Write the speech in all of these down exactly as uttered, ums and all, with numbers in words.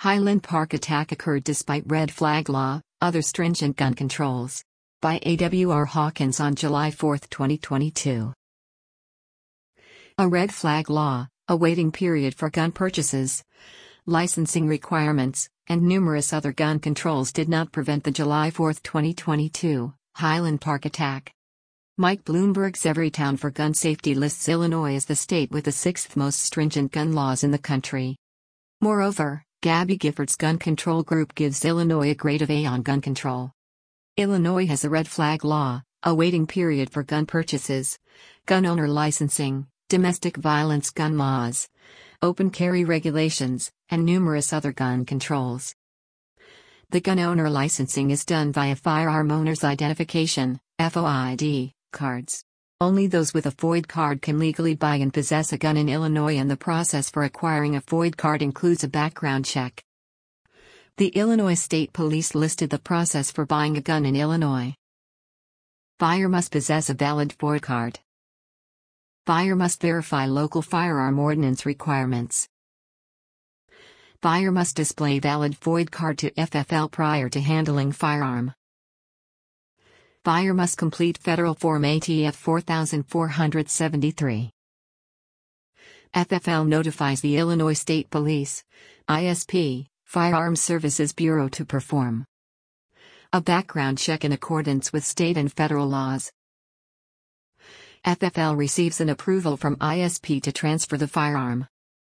Highland Park attack occurred despite red flag law, other stringent gun controls. By A W R Hawkins on July fourth, twenty twenty-two. A red flag law, a waiting period for gun purchases, licensing requirements, and numerous other gun controls did not prevent the July fourth, twenty twenty-two, Highland Park attack. Mike Bloomberg's Everytown for Gun Safety lists Illinois as the state with the sixth most stringent gun laws in the country. Moreover, Gabby Gifford's gun control group gives Illinois a grade of A on gun control. Illinois has a red flag law, a waiting period for gun purchases, gun owner licensing, domestic violence gun laws, open carry regulations, and numerous other gun controls. The gun owner licensing is done via Firearm Owner's Identification, F O I D, cards. Only those with a F O I D card can legally buy and possess a gun in Illinois, and the process for acquiring a F O I D card includes a background check. The Illinois State Police listed the process for buying a gun in Illinois. Buyer must possess a valid F O I D card. Buyer must verify local firearm ordinance requirements. Buyer must display valid F O I D card to F F L prior to handling firearm. Buyer must complete Federal Form A T F four thousand four hundred seventy-three. F F L notifies the Illinois State Police, I S P, Firearms Services Bureau to perform a background check in accordance with state and federal laws. F F L receives an approval from I S P to transfer the firearm.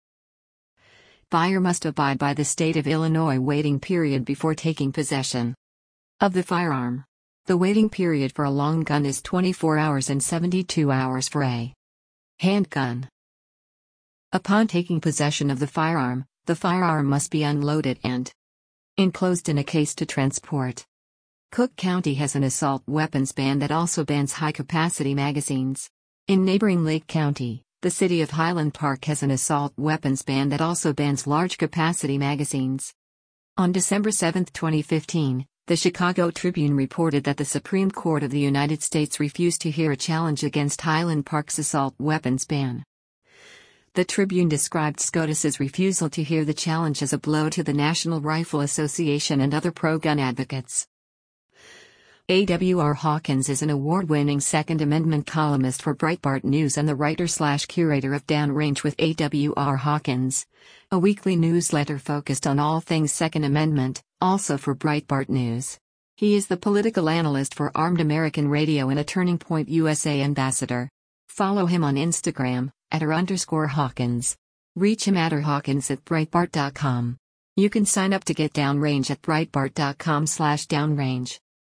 Buyer must abide by the state of Illinois waiting period before taking possession of the firearm. The waiting period for a long gun is twenty-four hours and seventy-two hours for a handgun. Upon taking possession of the firearm, the firearm must be unloaded and enclosed in a case to transport. Cook County has an assault weapons ban that also bans high-capacity magazines. In neighboring Lake County, the city of Highland Park has an assault weapons ban that also bans large-capacity magazines. On December seventh, twenty fifteen, the Chicago Tribune reported that the Supreme Court of the United States refused to hear a challenge against Highland Park's assault weapons ban. The Tribune described SCOTUS's refusal to hear the challenge as a blow to the National Rifle Association and other pro-gun advocates. A W R Hawkins is an award-winning Second Amendment columnist for Breitbart News and the writer-slash-curator of Downrange with A W R Hawkins, a weekly newsletter focused on all things Second Amendment, also for Breitbart News. He is the political analyst for Armed American Radio and a Turning Point U S A ambassador. Follow him on Instagram, at r underscore Hawkins. Reach him at r Hawkins at Breitbart dot com. You can sign up to get Downrange at Breitbart dot com slash Downrange.